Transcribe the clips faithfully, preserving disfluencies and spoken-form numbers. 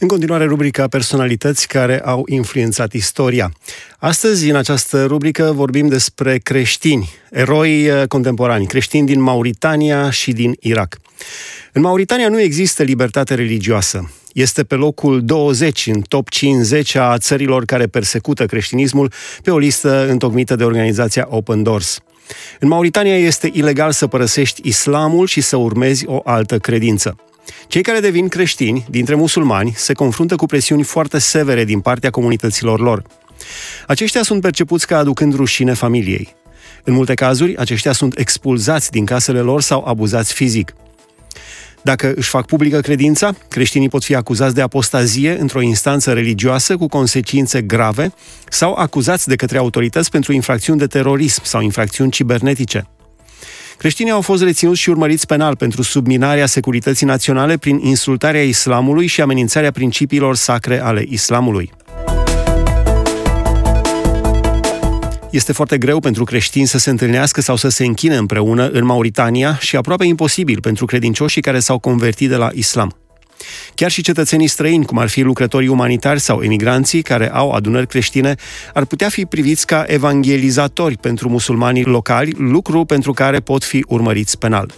În continuare, rubrica Personalități care au influențat istoria. Astăzi, în această rubrică, vorbim despre creștini, eroi contemporani, creștini din Mauritania și din Irak. În Mauritania nu există libertate religioasă. Este pe locul douăzeci în top cincizeci a țărilor care persecută creștinismul pe o listă întocmită de organizația Open Doors. În Mauritania este ilegal să părăsești islamul și să urmezi o altă credință. Cei care devin creștini, dintre musulmani, se confruntă cu presiuni foarte severe din partea comunităților lor. Aceștia sunt percepuți ca aducând rușine familiei. În multe cazuri, aceștia sunt expulzați din casele lor sau abuzați fizic. Dacă își fac publică credința, creștinii pot fi acuzați de apostazie într-o instanță religioasă cu consecințe grave sau acuzați de către autorități pentru infracțiuni de terorism sau infracțiuni cibernetice. Creștinii au fost reținuți și urmăriți penal pentru subminarea securității naționale prin insultarea islamului și amenințarea principiilor sacre ale islamului. Este foarte greu pentru creștini să se întâlnească sau să se închine împreună în Mauritania și aproape imposibil pentru credincioșii care s-au convertit de la islam. Chiar și cetățenii străini, cum ar fi lucrătorii umanitari sau emigranții care au adunări creștine, ar putea fi priviți ca evangelizatori pentru musulmanii locali, lucru pentru care pot fi urmăriți penal.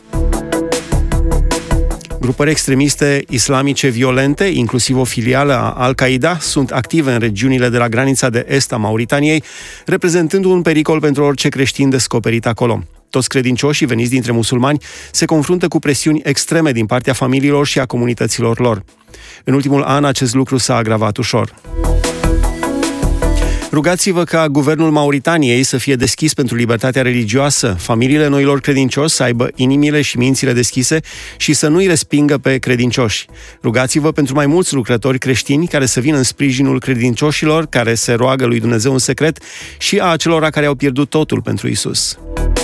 Grupări extremiste islamice violente, inclusiv o filială a Al-Qaeda, sunt active în regiunile de la granița de est a Mauritaniei, reprezentând un pericol pentru orice creștin descoperit acolo. Toți credincioșii veniți dintre musulmani se confruntă cu presiuni extreme din partea familiilor și a comunităților lor. În ultimul an, acest lucru s-a agravat ușor. Rugați-vă ca guvernul Mauritaniei să fie deschis pentru libertatea religioasă, familiile noilor credincioși să aibă inimile și mințile deschise și să nu-i respingă pe credincioși. Rugați-vă pentru mai mulți lucrători creștini care să vină în sprijinul credincioșilor care se roagă lui Dumnezeu în secret și a acelora care au pierdut totul pentru Isus.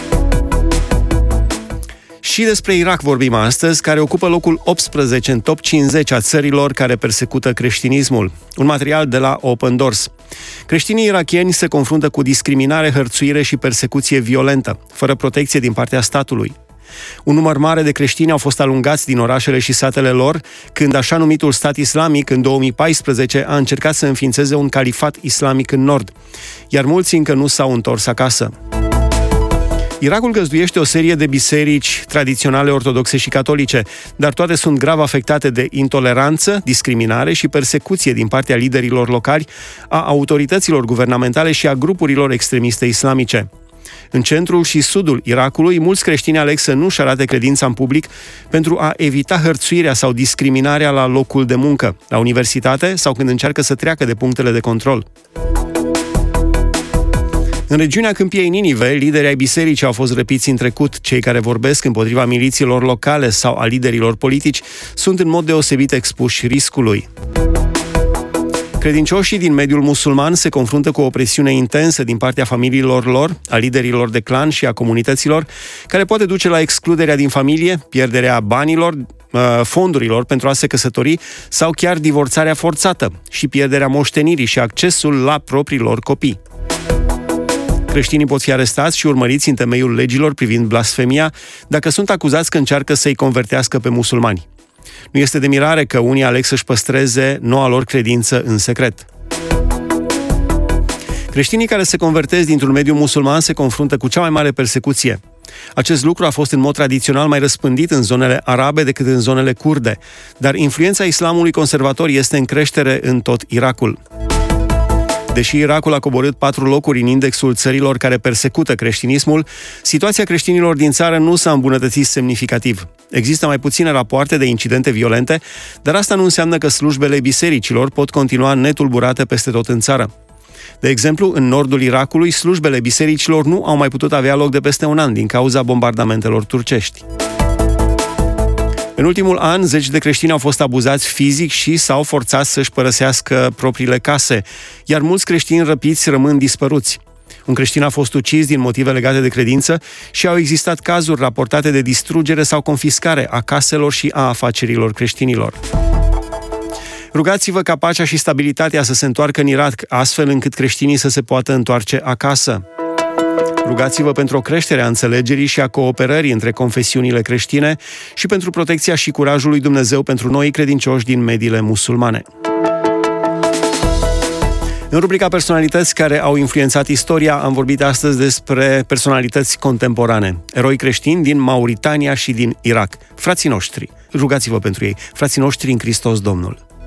Și despre Irak vorbim astăzi, care ocupă locul optsprezece în top cincizeci a țărilor care persecută creștinismul. Un material de la Open Doors. Creștinii irakieni se confruntă cu discriminare, hărțuire și persecuție violentă, fără protecție din partea statului. Un număr mare de creștini au fost alungați din orașele și satele lor, când așa numitul stat islamic, în două mii paisprezece, a încercat să înființeze un califat islamic în nord, iar mulți încă nu s-au întors acasă. Irakul găzduiește o serie de biserici tradiționale ortodoxe și catolice, dar toate sunt grav afectate de intoleranță, discriminare și persecuție din partea liderilor locali, a autorităților guvernamentale și a grupurilor extremiste islamice. În centrul și sudul Irakului, mulți creștini aleg să nu-și arate credința în public pentru a evita hărțuirea sau discriminarea la locul de muncă, la universitate sau când încearcă să treacă de punctele de control. În regiunea Câmpiei Ninive, liderii ai bisericii au fost răpiți în trecut. Cei care vorbesc împotriva milițiilor locale sau a liderilor politici sunt în mod deosebit expuși riscului. Credincioșii din mediul musulman se confruntă cu o presiune intensă din partea familiilor lor, a liderilor de clan și a comunităților, care poate duce la excluderea din familie, pierderea banilor, fondurilor pentru a se căsători sau chiar divorțarea forțată și pierderea moștenirii și accesul la propriilor copii. Creștinii pot fi arestați și urmăriți în temeiul legilor privind blasfemia dacă sunt acuzați că încearcă să-i convertească pe musulmani. Nu este de mirare că unii aleg să-și păstreze noua lor credință în secret. Creștinii care se convertesc dintr-un mediu musulman se confruntă cu cea mai mare persecuție. Acest lucru a fost în mod tradițional mai răspândit în zonele arabe decât în zonele kurde, dar influența islamului conservator este în creștere în tot Irakul. Deși Irakul a coborât patru locuri în indexul țărilor care persecută creștinismul, situația creștinilor din țară nu s-a îmbunătățit semnificativ. Există mai puține rapoarte de incidente violente, dar asta nu înseamnă că slujbele bisericilor pot continua netulburate peste tot în țară. De exemplu, în nordul Irakului, slujbele bisericilor nu au mai putut avea loc de peste un an din cauza bombardamentelor turcești. În ultimul an, zeci de creștini au fost abuzați fizic și s-au forțat să-și părăsească propriile case, iar mulți creștini răpiți rămân dispăruți. Un creștin a fost ucis din motive legate de credință și au existat cazuri raportate de distrugere sau confiscare a caselor și a afacerilor creștinilor. Rugați-vă ca pacea și stabilitatea să se întoarcă în Irak, astfel încât creștinii să se poată întoarce acasă. Rugați-vă pentru o creștere a înțelegerii și a cooperării între confesiunile creștine și pentru protecția și curajul lui Dumnezeu pentru noi credincioși din mediile musulmane. În rubrica Personalități care au influențat istoria, am vorbit astăzi despre personalități contemporane, eroi creștini din Mauritania și din Irak, frații noștri. Rugați-vă pentru ei, frații noștri în Hristos Domnul.